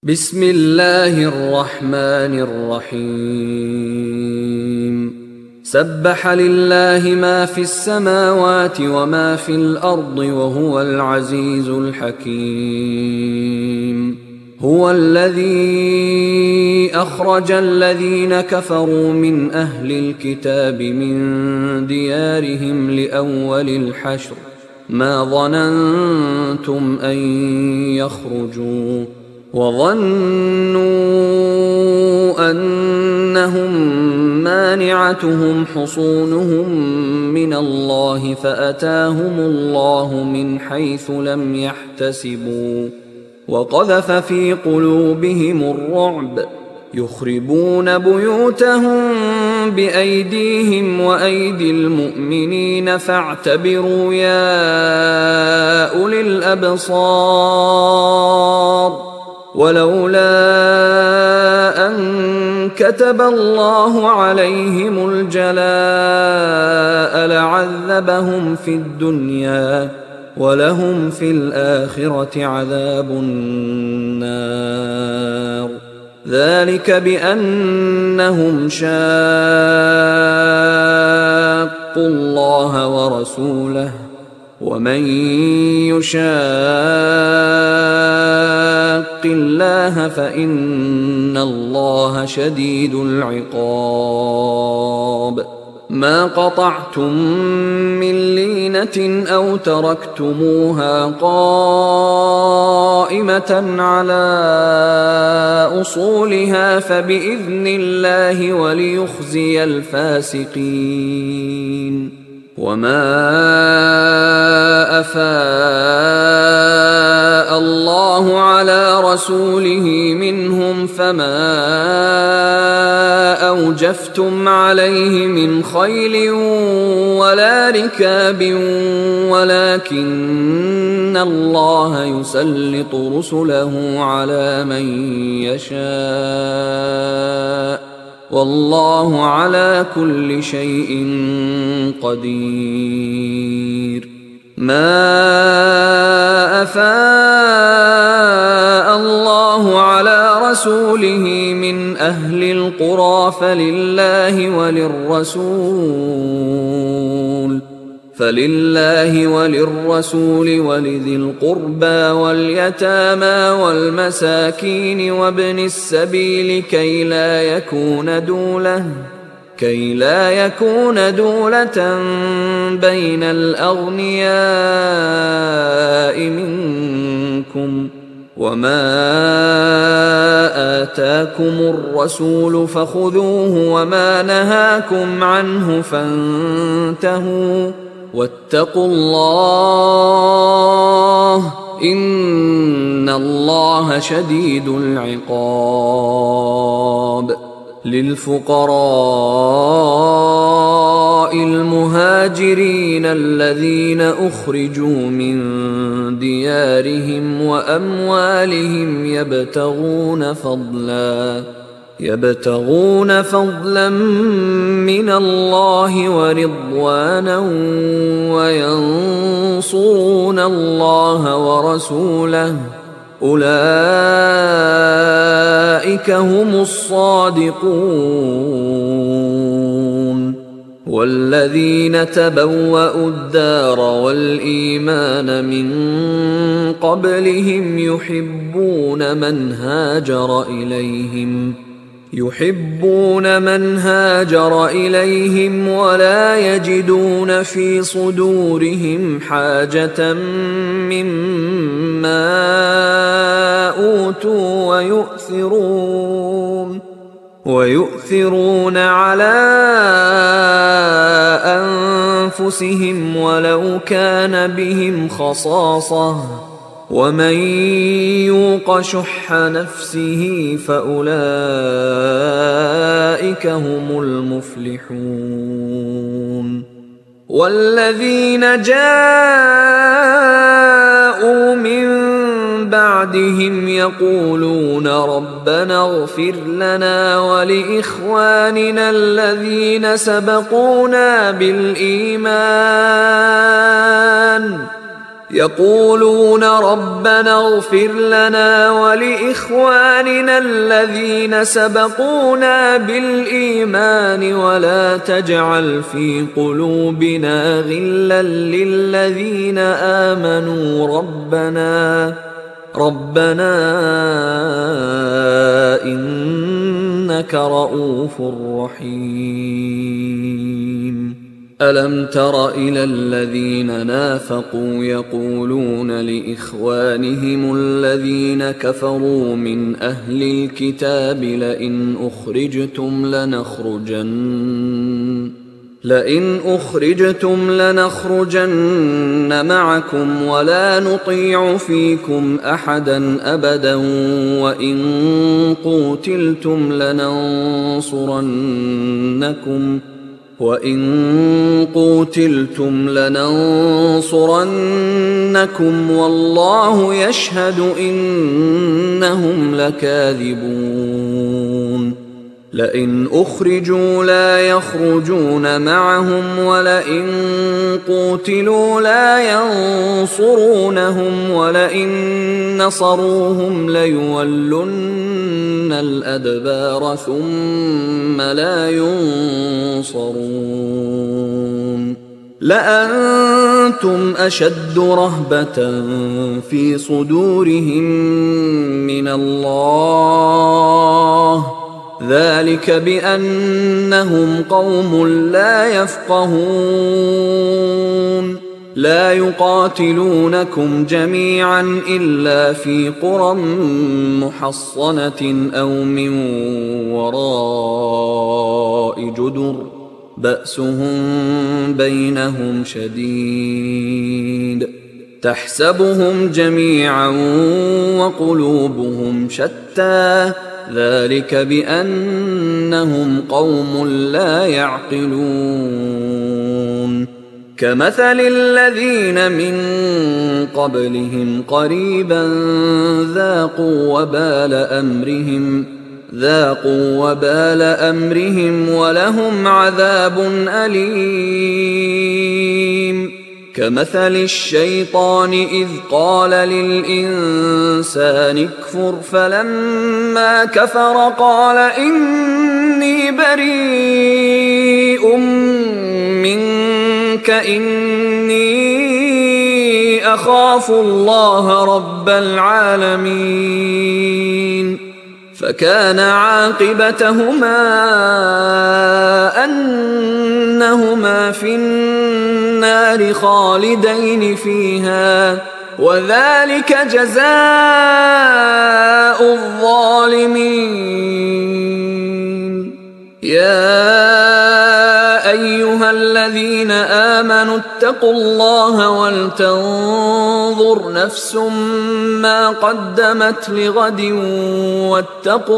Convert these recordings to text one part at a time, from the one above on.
بسم الله الرحمن الرحيم سبح لله ما في السماوات وما في الأرض وهو العزيز الحكيم هو الذي أخرج الذين كفروا من أهل الكتاب من ديارهم لأول الحشر ما ظننتم أن يخرجوا وظنوا أنهم مانعتهم حصونهم من الله فأتاهم الله من حيث لم يحتسبوا وقذف في قلوبهم الرعب يخربون بيوتهم بأيديهم وأيدي المؤمنين فاعتبروا يا أولي الأبصار ولولا أن كتب الله عليهم الجلاء لعذبهم في الدنيا ولهم في الآخرة عذاب النار ذلك بأنهم شاقوا الله ورسوله ومن يشاق الله فإن الله شديد العقاب ما قطعتم من لينة أو تركتموها قائمة على أصولها فبإذن الله وليخزي الفاسقين وما أفاء الله على رسوله منهم فما أوجفتم عليه من خيل ولا ركاب ولكن الله يسلط رسله على من يشاء والله على كل شيء قدير ما أفاء الله على رسوله من أهل القرى فلله وللرسول ولذي القربى واليتامى والمساكين وابن السبيل كي لا يكون دولة بين الأغنياء منكم وما آتاكم الرسول فخذوه وما نهاكم عنه فانتهوا واتقوا الله إن الله شديد العقاب للفقراء المهاجرين الذين أخرجوا من ديارهم وأموالهم يبتغون فضلا من الله ورضوانا وينصرون الله ورسوله أولئك هم الصادقون والذين تبوأوا الدار والإيمان من قبلهم يحبون من هاجر إليهم ولا يجدون في صدورهم حاجة مما أوتوا ويؤثرون على أنفسهم ولو كان بهم خصاصة ومن يوق شح نفسه فأولئك هم المفلحون والذين جاءوا من بعدهم يقولون ربنا اغفر لنا ولإخواننا الذين سبقونا بالإيمان يقولون ربنا اغفر لنا ولإخواننا الذين سبقونا بالإيمان ولا تجعل في قلوبنا غلا للذين آمنوا ربنا إنك رؤوف رحيم. ألم تر إلى الذين نافقوا يقولون لإخوانهم الذين كفروا من أهل الكتاب لئن أخرجتم لنخرجن معكم ولا نطيع فيكم أحدا أبدا وإن قوتلتم لننصرنكم والله يشهد إنهم لكاذبون. لئن أخرجوا لا يخرجون معهم ولئن قوتلوا لا ينصرونهم ولئن نصروهم ليولن الأدبار ثم لا ينصرون. لأنتم أشد رهبة في صدورهم من الله ذلك بأنهم قوم لا يفقهون. لا يقاتلونكم جميعا إلا في قرى محصنة أو من وراء جدر بأسهم بينهم شديد تحسبهم جميعا وقلوبهم شتى ذلك بأنهم قوم لا يعقلون. كمثل الذين من قبلهم قريبا ذاقوا وبال أمرهم ولهم عذاب أليم. كمثل الشيطان إذ قال للإنسان اكفر فلما كفر قال إني بريء منك إني أخاف الله رب العالمين. فكان عاقبتهما أنهما في النار خالدين فيها وذلك جزاء الظالمين. يا أيها الذين آمنوا اتقوا الله ولتنظر نفس ما قدمت لغد واتقوا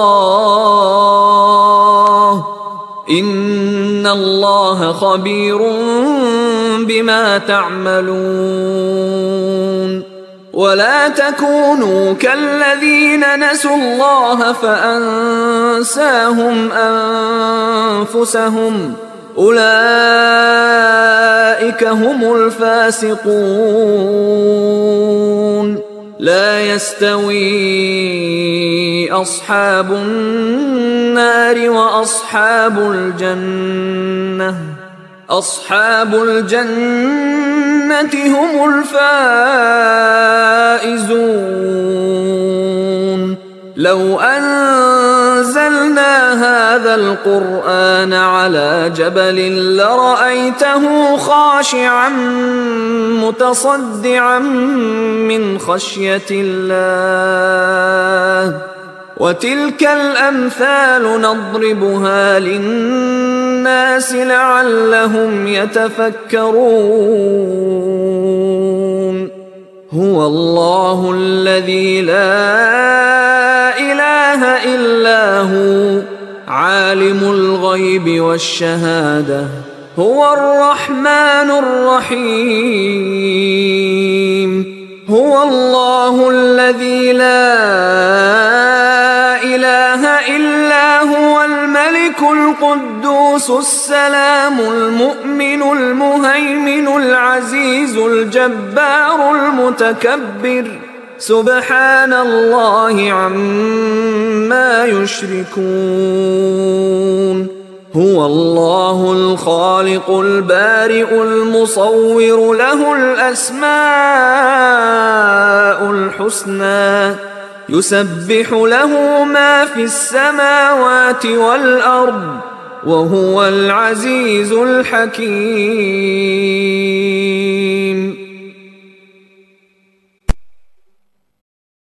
الله إن الله خبير بما تعملون. ولا تكونوا كالذين نسوا الله فأنساهم أنفسهم أولئك هم الفاسقون. لا يستوي أصحاب النار وأصحاب الجنة هم الفائزون. لو أنزلنا هذا القرآن على جبل لرأيته خاشعا متصدعا من خشية الله. وتلك الأمثال نضربها للناس لعلهم يتفكرون. هو الله الذي لا إله إلا هو عالم الغيب والشهادة هو الرحمن الرحيم. هو الله الذي لا إله إلا هو الملك القدوس السلام المؤمن المهيمن العزيز الجبار المتكبر سبحان الله عما يشركون هو الله الخالق البارئ المصور له الأسماء الحسنى يسبح له ما في السماوات والأرض وهو العزيز الحكيم